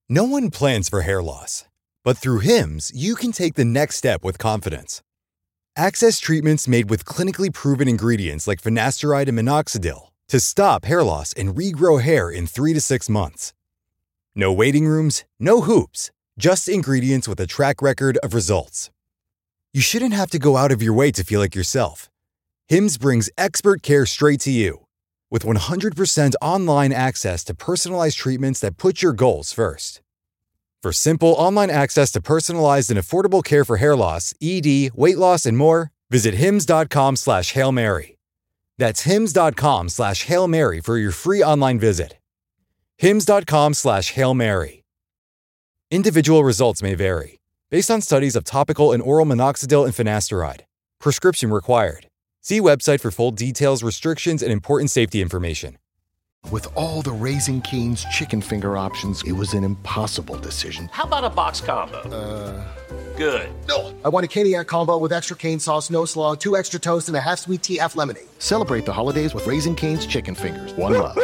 No one plans for hair loss, but through Hims, you can take the next step with confidence. Access treatments made with clinically proven ingredients like finasteride and minoxidil to stop hair loss and regrow hair in 3 to 6 months. No waiting rooms, no hoops, just ingredients with a track record of results. You shouldn't have to go out of your way to feel like yourself. Hims brings expert care straight to you. With 100% online access to personalized treatments that put your goals first. For simple online access to personalized and affordable care for hair loss, ED, weight loss, and more, visit hims.com/Hail Mary. That's hims.com/Hail Mary for your free online visit. hims.com/Hail Mary. Individual results may vary, based on studies of topical and oral minoxidil and finasteride. Prescription required. See website for full details, restrictions, and important safety information. With all the Raising Cane's chicken finger options, it was an impossible decision. How about a box combo? Good. No. I want a Caniac combo with extra cane sauce, no slaw, 2 extra toast, and a half sweet tea, half lemonade. Celebrate the holidays with Raising Cane's chicken fingers. One love.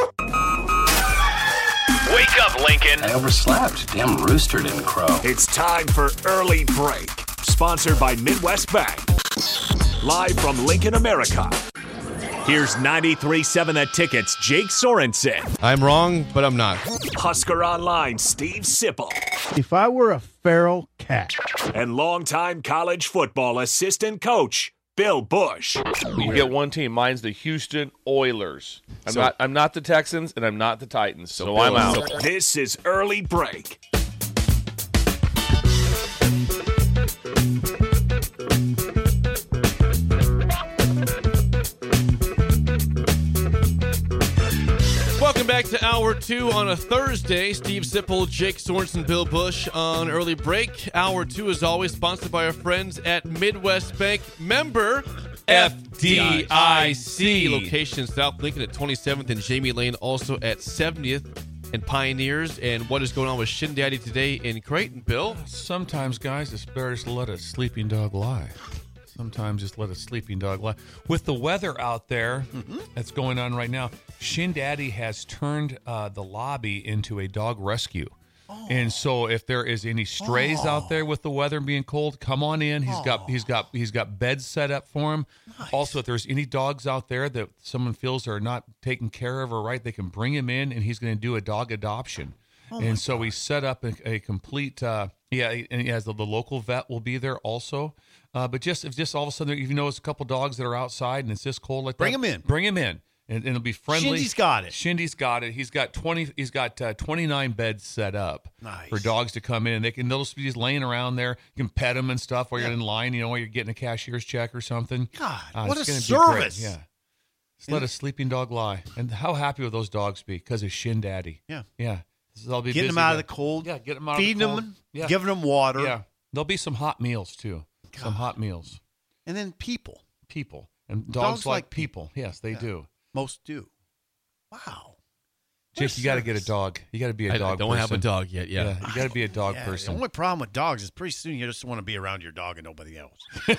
Wake up, Lincoln. I overslept. Damn rooster didn't crow. It's time for Early Break, sponsored by Midwest Bank. Live from Lincoln, America. Here's 93.7 The Ticket's Jake Sorensen. I'm wrong, but I'm not. Husker Online, Steve Sipple. If I were a feral cat. And longtime college football assistant coach, Bill Bush. You get one team. Mine's the Houston Oilers. I'm not the Texans, and I'm not the Titans, so I'm out. This is Early Break. Welcome back to Hour 2 on a Thursday. Steve Sipple, Jake Sorensen, Bill Bush on Early Break. Hour 2 is always sponsored by our friends at Midwest Bank. Member FDIC. Location South Lincoln at 27th and Jamie Lane, also at 70th and Pioneers. And what is going on with Shin Daddy today in Creighton, Bill? Sometimes, guys, it's better to let a sleeping dog lie. Sometimes just let a sleeping dog lie. With the weather out there that's going on right now, Shin Daddy has turned the lobby into a dog rescue. Oh. And so if there is any strays out there with the weather being cold, come on in. He's got beds set up for him. Nice. Also, if there's any dogs out there that someone feels are not taken care of or right, they can bring him in, and he's going to do a dog adoption. And so we set up a complete and he has the local vet will be there also. But if just all of a sudden, if you notice a couple dogs that are outside and it's this cold like Bring that, them in. And it'll be friendly. Shindy's got it. Shindy's got it. He's got 29 beds set up nice. For dogs to come in. They'll just be just laying around there. You can pet them and stuff while you're in line. While you're getting a cashier's check or something. God, what a service! Yeah. Just let a sleeping dog lie. And how happy would those dogs be because of Shin Daddy? Yeah. I'll be getting them out of the cold. Yeah, get them out feeding of the cold. them, giving them water. Yeah, there'll be some hot meals too. God. Some hot meals. And then people, and dogs like people. Yes, they do. Most do. Wow. Jake, you got to get a dog. You got to be a dog. I don't have a dog yet. Yeah, you got to be a dog person. The only problem with dogs is pretty soon you just want to be around your dog and nobody else.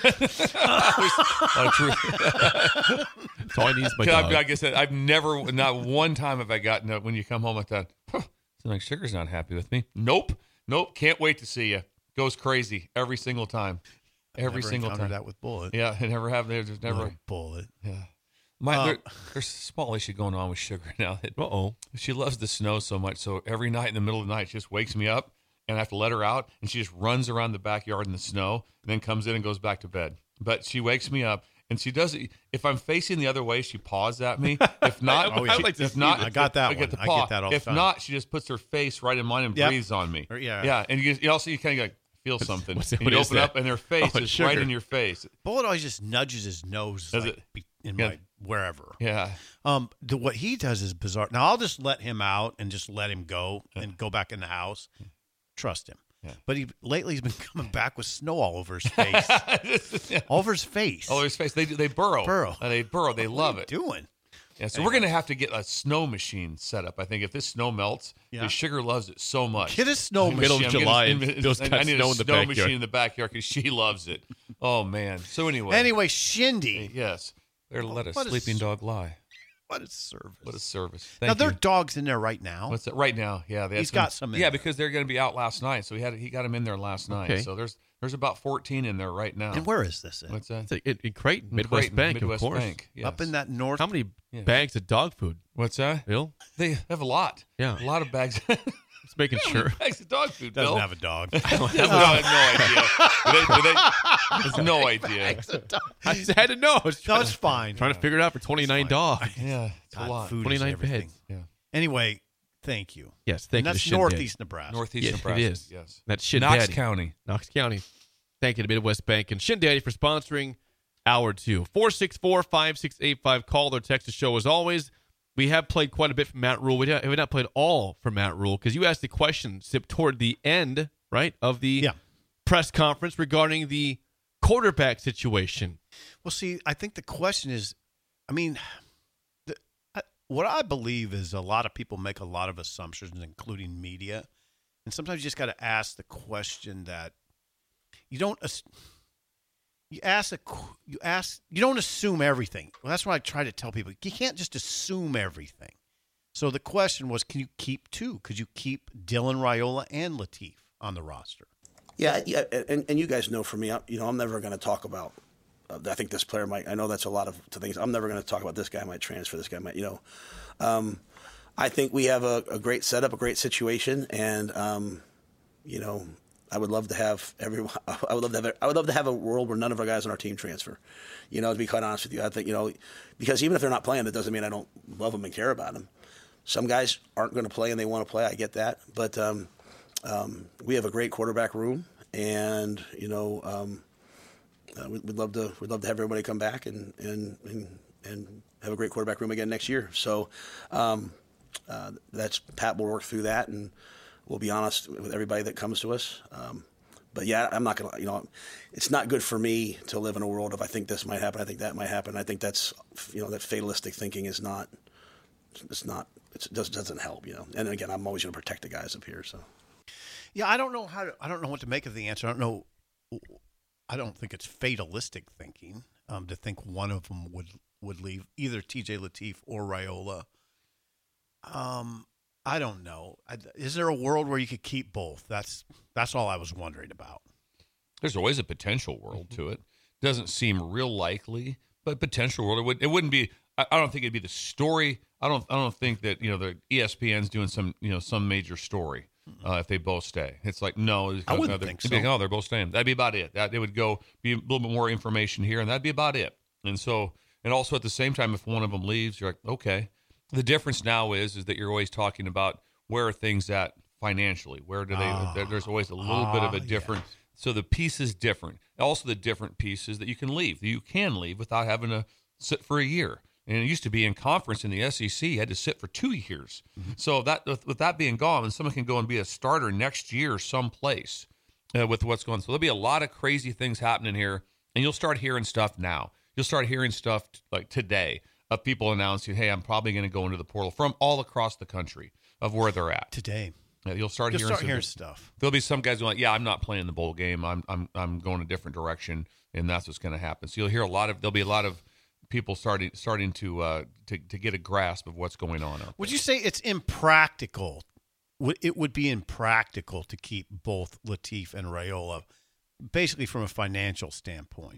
True. That's all I need is my dog. Like I said, not one time have I gotten when you come home like that. Like Sugar's not happy with me. Nope. Can't wait to see you. Goes crazy every single time. Every single time. That with Bullet. Yeah, I never have. There's never Bullet. Yeah. There's a small issue going on with Sugar now. She loves the snow so much. So every night in the middle of the night, she just wakes me up, and I have to let her out, and she just runs around the backyard in the snow, and then comes in and goes back to bed. But she wakes me up. And she does it. If I'm facing the other way, she paws at me. If not, I got that one. I get that all the time. If not, she just puts her face right in mine and breathes on me. Yeah. And you also kind of feel something. And you open up, and her face is right in your face. Bullet always just nudges his nose my wherever. Yeah. What he does is bizarre. Now I'll just let him out and just let him go and go back in the house. Trust him. Yeah. But lately he's been coming back with snow all over his face. All over his face. All over his face. They burrow. They burrow. They love it. Doing? Yeah, so we're going to have to get a snow machine set up. I think if this snow melts, because Sugar loves it so much. Get a snow machine. Middle of July. I need a snow machine in the backyard because she loves it. Oh, man. So anyway. Shindy. Yes. Better let a sleeping dog lie. What a service. What a service. Now, Thank there are you. dogs in there right now. What's that? Right now, yeah. He's got some in Yeah, there. because they're going to be out last night, so he got them in there last night. Okay. So there's about 14 in there right now. And where is this in? What's that? It's in Creighton, Midwest Creighton, Bank, Midwest of course. Bank, yes. Up in that north. How many Yeah. bags of dog food, What's that? Bill? They have a lot. Yeah. A lot of bags. Just making sure. Bags of dog food, Doesn't Bill. have a dog. I have no idea. There's no idea. I just had to know. I was No, it's fine. trying to figure it out for 29 dogs. Yeah, it's a God, lot. food is 29 everything. beds. Yeah. Anyway, thank you. Yes, thank And you that's to Shin Daddy. northeast Nebraska. Northeast Yes, Nebraska. it is. Yes. That's Shin Knox Daddy. County. Knox County. Thank you to Midwest Bank and Shin Daddy for sponsoring Hour 2. 464-5685. Call or text the show as always. We have played quite a bit from Matt Rule. We have not played all from Matt Rule because you asked the question, Sip, toward the end, right, of the press conference regarding the quarterback situation. Well, see, I think the question is, I mean, what I believe is a lot of people make a lot of assumptions, including media, and sometimes you just got to ask the question that you don't. You don't assume everything. Well, that's what I try to tell people. You can't just assume everything. So the question was, can you keep two? Could you keep Dylan Raiola and Latif on the roster? Yeah, and you guys know for me, I'm never going to talk about. I think this player might. I know that's a lot of things. I'm never going to talk about this guy might transfer. This guy might. I think we have a great setup, a great situation, and I would love to have everyone. I would love to have a world where none of our guys on our team transfer. To be quite honest with you, I think because even if they're not playing, that doesn't mean I don't love them and care about them. Some guys aren't going to play and they want to play. I get that, but we have a great quarterback room, and we'd love to have everybody come back and have a great quarterback room again next year. So that's Pat will work through that, and we'll be honest with everybody that comes to us. But yeah, I'm not going to, it's not good for me to live in a world of I think this might happen, I think that might happen. I think that's, that fatalistic thinking is not, it doesn't help, And again, I'm always going to protect the guys up here. So. Yeah, I don't know what to make of the answer. I don't think it's fatalistic thinking to think one of them would leave, either TJ Latif or Raiola. I don't know. Is there a world where you could keep both? That's all I was wondering about. There's always a potential world to it. Doesn't seem real likely, but potential world. It wouldn't be. I don't think it'd be the story. I don't think that the ESPN's doing some major story if they both stay. It's like no. I wouldn't think so. No, they're both staying. That'd be about it. That it would go be a little bit more information here, and that'd be about it. And also at the same time, if one of them leaves, you're like okay. The difference now is that you're always talking about where are things at financially. Where do they? There's always a little bit of a different. Yes. So the piece is different. Also, the different piece is that you can leave. You can leave without having to sit for a year. And it used to be in conference in the SEC, you had to sit for 2 years. Mm-hmm. So that with that being gone, and someone can go and be a starter next year someplace with what's going on. So there'll be a lot of crazy things happening here, and you'll start hearing stuff now. You'll start hearing stuff like today of people announcing, hey, I'm probably going to go into the portal from all across the country of where they're at. Today. Yeah, you'll start hearing stuff. There'll be some guys going, yeah, I'm not playing the bowl game. I'm going a different direction, and that's what's going to happen. So you'll hear there'll be a lot of people starting to get a grasp of what's going on. Would you say it's impractical? It would be impractical to keep both Latif and Raiola, basically from a financial standpoint.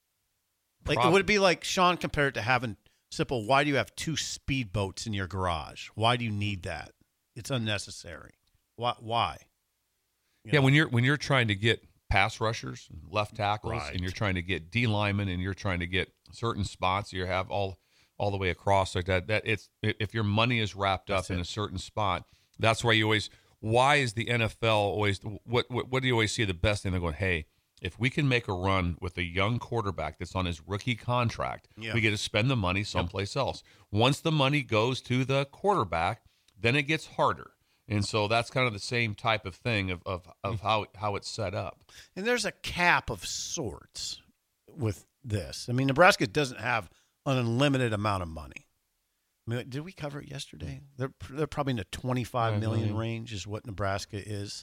Like, would it be like Sean compared to having simple? Why do you have 2 speedboats in your garage? Why do you need that? It's unnecessary. Why? When you're trying to get pass rushers, and left tackles, right, and you're trying to get D linemen, and you're trying to get certain spots, you have all the way across like that. That it's if your money is wrapped up in a certain spot, that's why you always. Why is the NFL always? What do you always see the best thing? They're going, hey, if we can make a run with a young quarterback that's on his rookie contract, we get to spend the money someplace else. Once the money goes to the quarterback, then it gets harder. And so that's kind of the same type of thing of how it's set up. And there's a cap of sorts with this. I mean, Nebraska doesn't have an unlimited amount of money. I mean, did we cover it yesterday? They're probably in the 25 million range is what Nebraska is.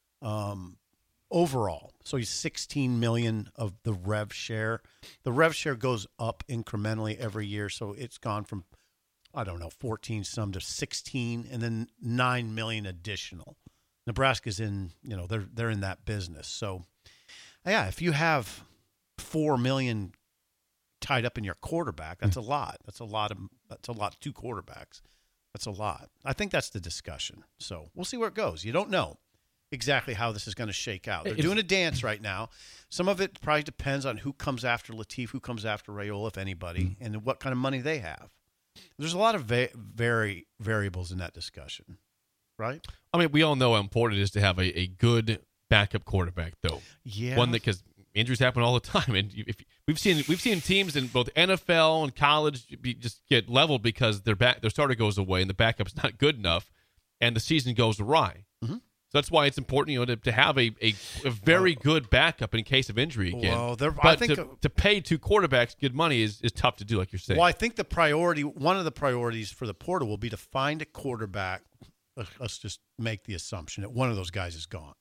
Overall, so he's 16 million of the rev share. The rev share goes up incrementally every year, so it's gone from I don't know, 14 some to 16, and then $9 million additional. Nebraska's in, they're in that business. So, yeah, if you have $4 million tied up in your quarterback, that's a lot. That's a lot. Two quarterbacks. That's a lot. I think that's the discussion. So we'll see where it goes. You don't know exactly how this is going to shake out. They're doing a dance right now. Some of it probably depends on who comes after Latif, who comes after Raiola, if anybody, and what kind of money they have. There's a lot of variables in that discussion, right? I mean, we all know how important it is to have a good backup quarterback, though. Yeah. One that, because injuries happen all the time, and we've seen teams in both NFL and college just get leveled because their starter goes away and the backup's not good enough, and the season goes awry. Mm-hmm. So that's why it's important, to have a very good backup in case of injury again. Well, I think to pay two quarterbacks good money is tough to do, like you're saying. Well, I think one of the priorities for the portal will be to find a quarterback. Let's just make the assumption that one of those guys is gone.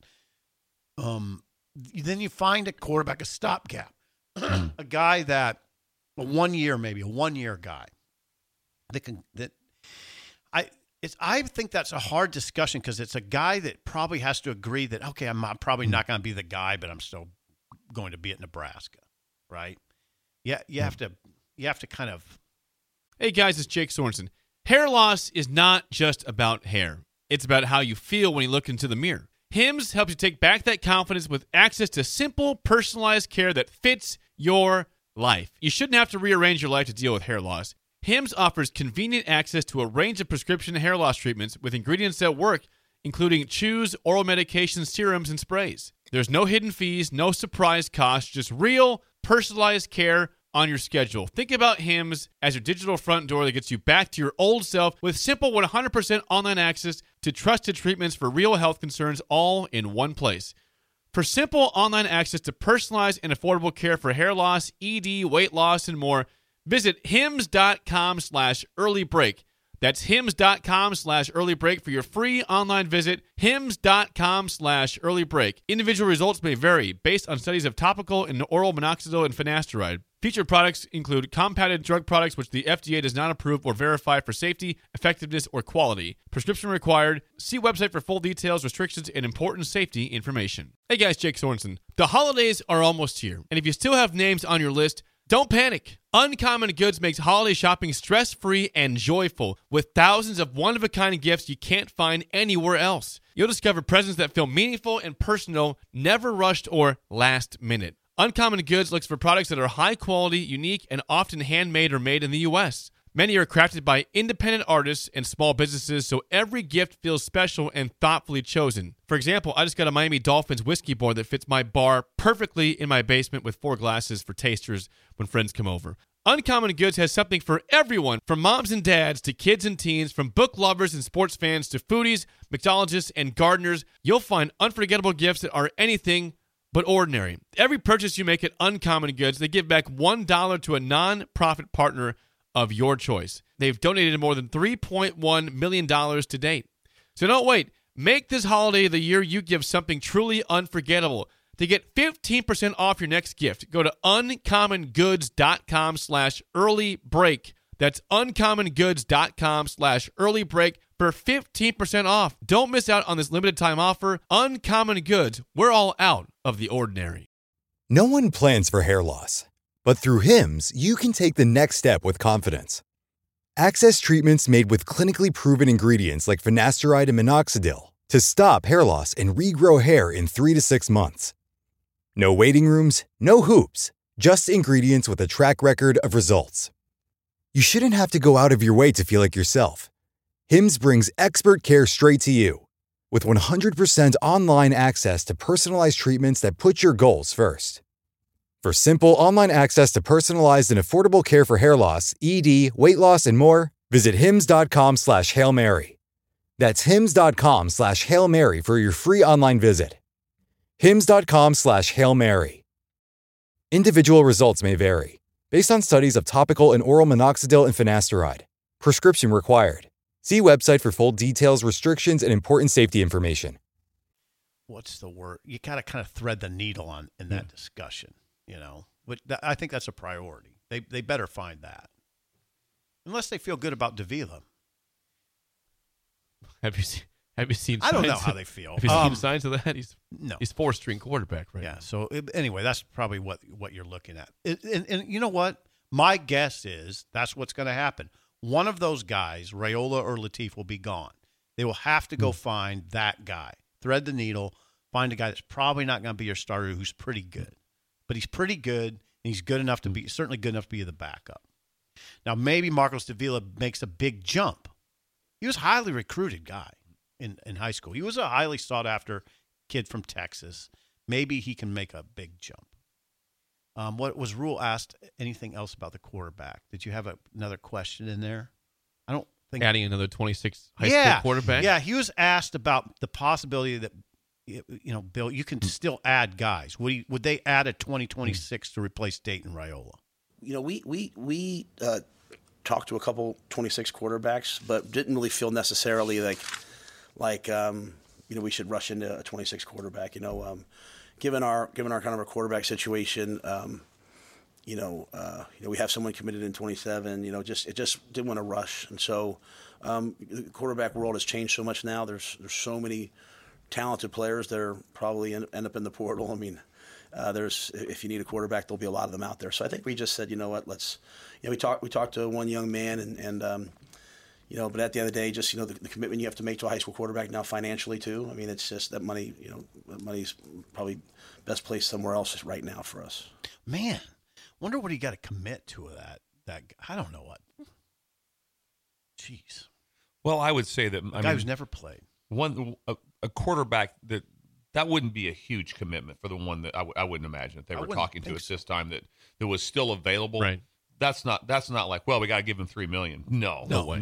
Then you find a quarterback, a stopgap, a guy that a 1 year guy I think that's a hard discussion because it's a guy that probably has to agree that, okay, I'm probably not going to be the guy, but I'm still going to be at Nebraska, right? Yeah, you have to kind of. Hey guys, it's Jake Sorensen. Hair loss is not just about hair. It's about how you feel when you look into the mirror. Hims helps you take back that confidence with access to simple, personalized care that fits your life. You shouldn't have to rearrange your life to deal with hair loss. Hims offers convenient access to a range of prescription hair loss treatments with ingredients that work, including chews, oral medications, serums, and sprays. There's no hidden fees, no surprise costs, just real, personalized care on your schedule. Think about Hims as your digital front door that gets you back to your old self with simple 100% online access to trusted treatments for real health concerns all in one place. For simple online access to personalized and affordable care for hair loss, ED, weight loss, and more, visit hims.com/earlybreak. That's hims.com/earlybreak for your free online visit. hims.com/earlybreak. Individual results may vary based on studies of topical and oral minoxidil and finasteride. Featured products include compounded drug products which the FDA does not approve or verify for safety, effectiveness, or quality. Prescription required. See website for full details, restrictions, and important safety information. Hey guys, Jake Sorensen. The holidays are almost here, and if you still have names on your list, don't panic. Uncommon Goods makes holiday shopping stress-free and joyful with thousands of one-of-a-kind gifts you can't find anywhere else. You'll discover presents that feel meaningful and personal, never rushed or last minute. Uncommon Goods looks for products that are high quality, unique, and often handmade or made in the U.S. Many are crafted by independent artists and small businesses, so every gift feels special and thoughtfully chosen. For example, I just got a Miami Dolphins whiskey board that fits my bar perfectly in my basement with 4 glasses for tasters when friends come over. Uncommon Goods has something for everyone, from moms and dads to kids and teens, from book lovers and sports fans to foodies, mixologists, and gardeners. You'll find unforgettable gifts that are anything but ordinary. Every purchase you make at Uncommon Goods, they give back $1 to a non-profit partner of your choice. They've donated more than $3.1 million to date. So don't wait. Make this holiday the year you give something truly unforgettable. To get 15% off your next gift, go to uncommongoods.com/earlybreak. That's uncommongoods.com/earlybreak for 15% off. Don't miss out on this limited time offer. Uncommon Goods. We're all out of the ordinary. No one plans for hair loss, but through Hims, you can take the next step with confidence. Access treatments made with clinically proven ingredients like finasteride and minoxidil to stop hair loss and regrow hair in 3 to 6 months. No waiting rooms, no hoops, just ingredients with a track record of results. You shouldn't have to go out of your way to feel like yourself. Hims brings expert care straight to you. With 100% online access to personalized treatments that put your goals first. For simple online access to personalized and affordable care for hair loss, ED, weight loss, and more, visit hims.com/Hail Mary. That's hims.com/Hail Mary for your free online visit. hims.com/Hail Mary. Individual results may vary, based on studies of topical and oral minoxidil and finasteride. Prescription required. See website for full details, restrictions, and important safety information. What's the word? You got to kind of thread the needle in that discussion, But I think that's a priority. They better find that. unless they feel good about Davila. Have you seen? I don't know signs how they feel. Have you seen signs of that? He's No. 4th-string quarterback right Yeah. now. So anyway, that's probably what you're looking at. And you know what? My guess is that's what's going to happen. One of those guys, Raiola or Latif, will be gone. They will have to go find that guy, thread the needle, find a guy that's probably not going to be your starter, who's pretty good, but he's pretty good, and he's good enough to be certainly good enough to be the backup. Now maybe Marcos Davila makes a big jump. He was a highly recruited guy in high school. He was a highly sought after kid from Texas. Maybe he can make a big jump. What was Rule asked? Anything else about the quarterback? Did you have another question in there? I don't think Adding another 26 high school quarterback. Yeah, he was asked about the possibility that Bill, you can still add guys. Would they add a 2026 to replace Dayton Raiola? We talked to a couple 26 quarterbacks, but didn't really feel necessarily like we should rush into a 26 quarterback. Given our kind of a quarterback situation, we have someone committed in 27. It just didn't want to rush, and so the quarterback world has changed so much now. There's so many talented players that are probably end up in the portal. I mean, if you need a quarterback, there'll be a lot of them out there. So I think we just said, you know what, let's. We talked to one young man, and but at the end of the day, just the commitment you have to make to a high school quarterback now financially too. I mean, it's just that money. That money's probably best placed somewhere else right now for us. Man, wonder what he got to commit to that. I don't know what. Jeez. Well, I would say that a guy who's never played. A quarterback that wouldn't be a huge commitment for the one that I wouldn't imagine if they were talking to us this time that was still available. Right. That's not like, well, we got to give him $3 million. No way.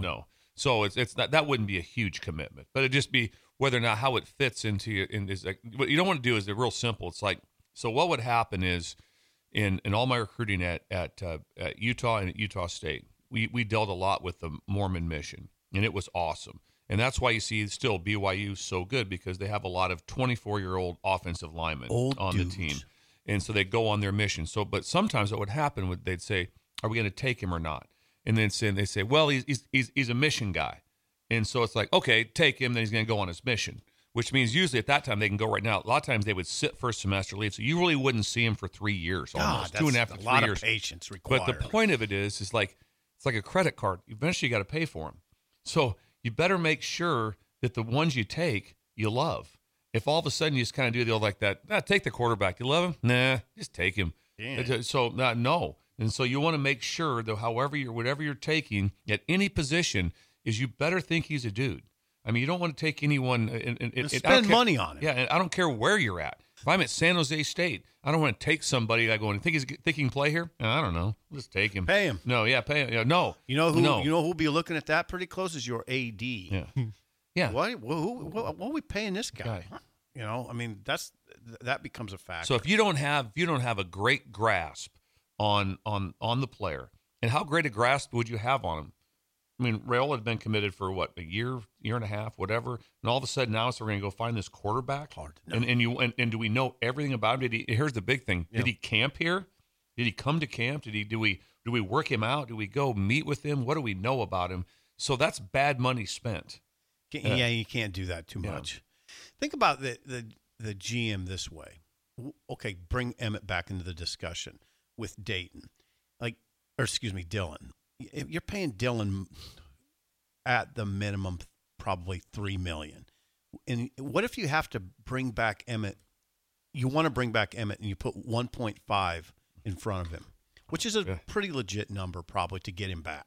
So it's not, that wouldn't be a huge commitment, but it'd just be whether or not how it fits into you. What you don't want to do is real simple. It's like, so what would happen is in all my recruiting at Utah and at Utah State, we dealt a lot with the Mormon mission, and it was awesome. And that's why you see still BYU so good, because they have a lot of 24-year-old offensive linemen on the team. And so they go on their mission. But sometimes what would happen, they'd say, are we going to take him or not? And then they say, well, he's a mission guy. And so it's like, okay, take him, then he's going to go on his mission, which means usually at that time they can go right now. A lot of times they would sit first semester leave, so you really wouldn't see him for 3 years almost, 2.5 to 3 years. A lot of patience required. But the point of it is like it's like a credit card. Eventually you got to pay for them. So you better make sure that the ones you take, you love. If all of a sudden you just kind of do the old like that, take the quarterback. You love him? Nah, just take him. Yeah. So no. And so you want to make sure that whatever you're taking at any position is you better think he's a dude. I mean, you don't want to take anyone and spend money on him. Yeah, and I don't care where you're at. If I'm at San Jose State, I don't want to take somebody. I go and think he can play here. I don't know. Just take him. Pay him. No, yeah, pay him. Yeah, no. You know who'll be looking at that pretty close is your AD. Yeah. Yeah. What are we paying this guy? I mean, that becomes a factor. So if you don't have a great grasp on the player, and how great a grasp would you have on him? I mean, Raiola had been committed for what, a year and a half, whatever, and all of a sudden now we're going to go find this quarterback. Hard to know. And do we know everything about him? Here's the big thing: Did he camp here? Did he come to camp? Do we work him out? Do we go meet with him? What do we know about him? So that's bad money spent. Yeah, you can't do that too much. Think about the GM this way. Okay, bring Emmett back into the discussion with Dayton, Dylan. You're paying Dylan at the minimum probably $3 million. And what if you have to bring back Emmett? You want to bring back Emmett, and you put 1.5 in front of him, which is a pretty legit number probably to get him back.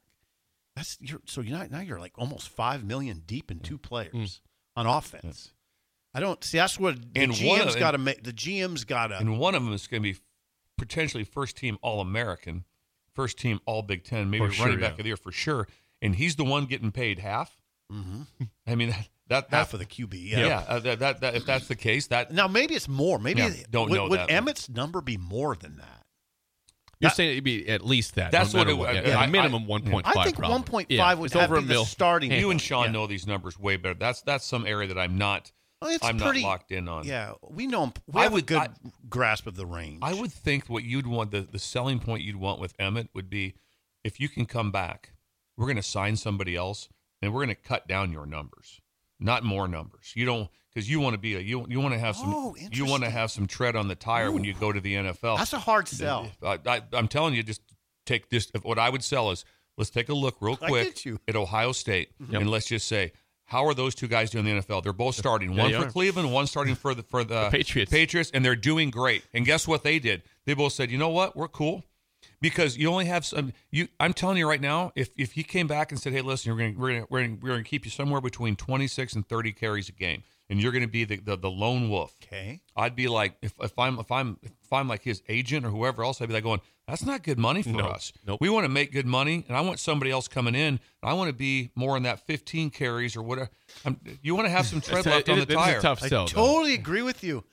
Now you're like almost $5 million deep in two players on offense. I don't see. That's what the GM's got to make. The GM's got to. And one of them is going to be potentially first team All-American, first team All Big Ten, maybe running back of the year for sure. And he's the one getting paid half. Mm-hmm. I mean that half of the QB. Yeah. That if that's the case, now maybe it's more. Maybe would that. Emmett's number be more than that? You're saying it'd be at least that. That's what it would. Yeah, minimum 1.5. I think 1.5 would have been the starting. You and Sean know these numbers way better. That's some area that I'm not. Not locked in on. Yeah, we know him. We have a good grasp of the range. I would think what you'd want, the selling point you'd want with Emmett would be if you can come back we're going to sign somebody else, and we're going to cut down your numbers, not more numbers. You don't, because you want to be you want to have some tread on the tire when you go to the NFL. That's a hard sell. I'm telling you, just take this. What I would sell is, let's take a look real quick at Ohio State, and let's just say, how are those two guys doing in the NFL? They're both starting. One for Cleveland, one starting for the Patriots, and they're doing great. And guess what they did? They both said, you know what? We're cool. Because you only have some. I'm telling you right now, if he came back and said, "Hey, listen, we're going to keep you somewhere between 26 and 30 carries a game, and you're going to be the lone wolf," okay, I'd be like, if I'm like his agent or whoever else, I'd be like going, "That's not good money for us. Nope. We want to make good money, and I want somebody else coming in. And I want to be more in that 15 carries or whatever. You want to have some tread left on the tire." It's a tough sell, I totally agree with you.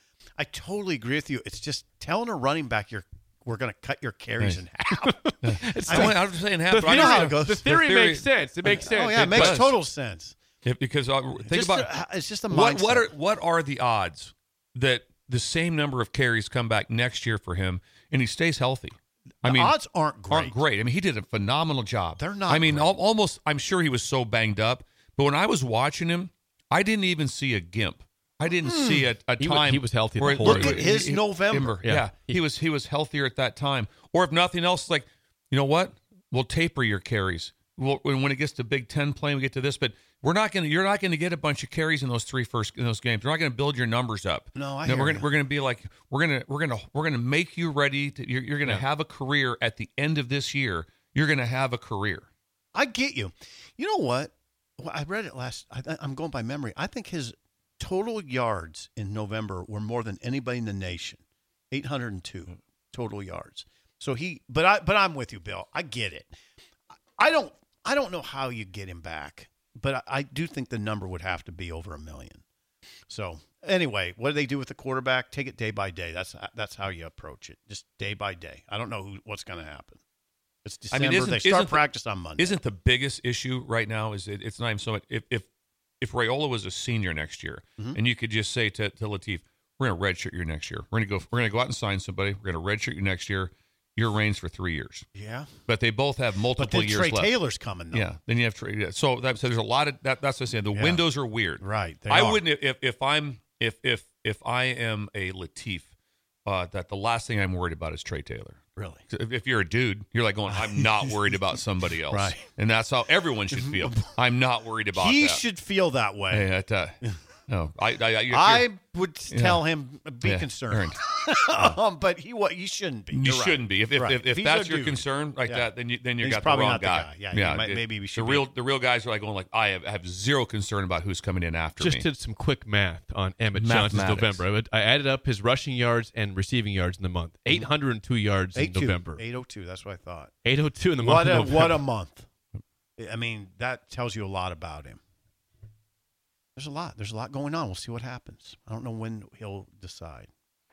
It's just telling a running back we're going to cut your carries in half. I'm just saying half. You know how it goes. The theory makes sense. It makes sense. Oh yeah, it makes total sense. Because think about it's just a mindset. What are the odds that the same number of carries come back next year for him and he stays healthy? The odds aren't great. I mean, he did a phenomenal job. They're not. I mean, great. almost. I'm sure he was so banged up, but when I was watching him, I didn't even see a gimp. I didn't see a time. He was healthy. Look at his November. Yeah. He was healthier at that time. Or if nothing else, like, you know what? We'll taper your carries. When it gets to Big Ten play, we get to this, but you're not going to get a bunch of carries in those in those games. We're not going to build your numbers up. No, we're going to be like we're going to make you ready. You're going to have a career at the end of this year. You're going to have a career. I get you. You know what? Well, I read it I'm going by memory. I think his total yards in November were more than anybody in the nation, 802 total yards. So but I'm with you, Bill. I get it. I don't know how you get him back, but I do think the number would have to be over 1 million. So anyway, what do they do with the quarterback? Take it day by day. That's how you approach it, just day by day. I don't know what's going to happen. It's December. They start practice on Monday. Isn't the biggest issue right now is it's not even so much if Raiola was a senior next year, and you could just say to Latif, we're going to redshirt you next year. We're going to go out and sign somebody. We're going to redshirt you next year. Your reigns for 3 years. Yeah, but they both have multiple years left. Trey Taylor's coming though. Yeah, then you have Trey. Yeah. So there's a lot of that. That's what I'm saying. The windows are weird. Right. I wouldn't if I am a Latif. That the last thing I'm worried about is Trey Taylor. Really? If you're a dude, you're like going, I'm not worried about somebody else. Right. And that's how everyone should feel. I'm not worried about that. He should feel that way. Hey, no, I would tell him be concerned, but he shouldn't be. You shouldn't be. If that's your concern like that, then you got the wrong guy. Yeah, maybe we should. The real guys are like going like I have zero concern about who's coming in after me. Just did some quick math on Emmett Johnson's November. I added up his rushing yards and receiving yards in the month. 802 yards in November. 802. That's what I thought. 802 in the month. What a month. I mean, that tells you a lot about him. There's a lot going on. We'll see what happens. I don't know when he'll decide.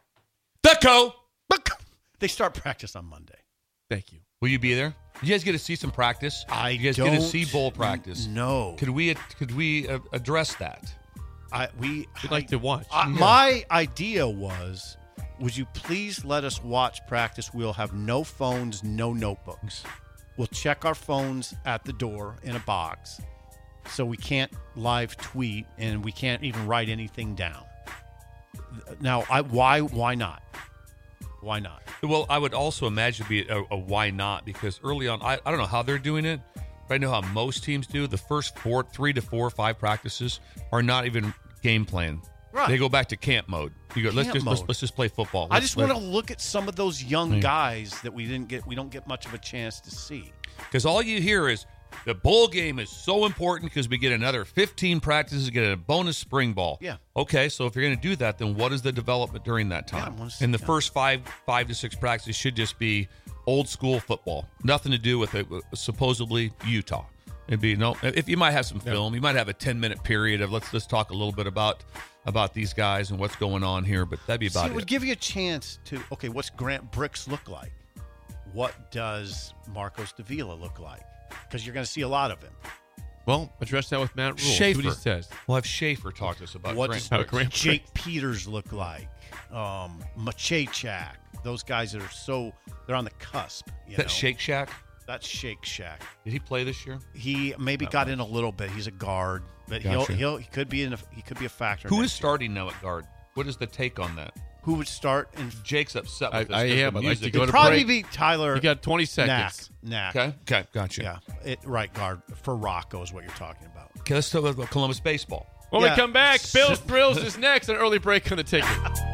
They start practice on Monday. Thank you. Will you be there? You guys get to see some practice? You guys get to see bowl practice? No. Could we address that? We'd like to watch. My idea was, would you please let us watch practice? We'll have no phones, no notebooks. We'll check our phones at the door in a box. So we can't live tweet and we can't even write anything down. Now, why not? Why not? Well, I would also imagine it'd be a why not, because early on, I don't know how they're doing it, but I know how most teams do. The first 3 to 4 or 5 practices are not even game plan. Right. They go back to camp mode. You go, let's just play football. I just want to look at some of those young guys that we don't get much of a chance to see. Because all you hear is, the bowl game is so important because we get another 15 practices, get a bonus spring ball. Yeah. Okay, so if you're going to do that, then what is the development during that time? And the first 5 to 6 practices should just be old school football. Nothing to do with it, supposedly Utah. It'd be if you might have some film, you might have a 10-minute period of let's talk a little bit about these guys and what's going on here, but that'd be about it. It would give you a chance to, what's Grant Bricks look like? What does Marcos Davila look like? Because you're going to see a lot of him. Well, address that with Matt Rule. Schaefer. See what he says. We'll have Schaefer talk to us about what Grant does Jake Peters look like? Machachak. Those guys that are they're on the cusp. That Shake Shack? That's Shake Shack. Did he play this year? He maybe got in a little bit. He's a guard, but Gotcha. he could be a factor. Who is starting now at guard? What is the take on that? Who would start? And Jake's upset with this. I am. I'd like to go to probably break. be Tyler. You got 20 seconds. Knack. Okay, gotcha. Yeah, right guard for Rocco is what you're talking about. Okay, let's talk about Columbus baseball. When we come back, Bill's Thrills is next. An early break on the ticket.